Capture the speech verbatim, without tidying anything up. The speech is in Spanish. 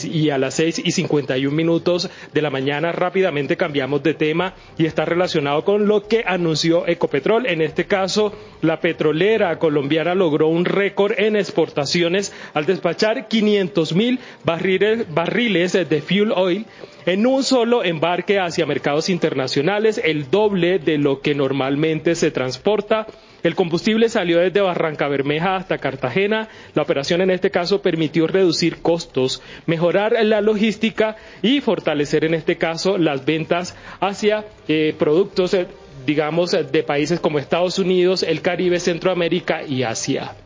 y a las seis y cincuenta y un minutos de la mañana rápidamente cambiamos de tema y está relacionado con lo que anunció Ecopetrol. En este caso, la petrolera colombiana logró un récord en exportaciones al despachar quinientos mil barriles, barriles de fuel oil en un solo embarque hacia mercados internacionales, el doble de lo que normalmente se transporta. El combustible salió desde Barrancabermeja hasta Cartagena. La operación en este caso permitió reducir costos, mejorar la logística y fortalecer en este caso las ventas hacia eh, productos, eh, digamos, de países como Estados Unidos, el Caribe, Centroamérica y Asia.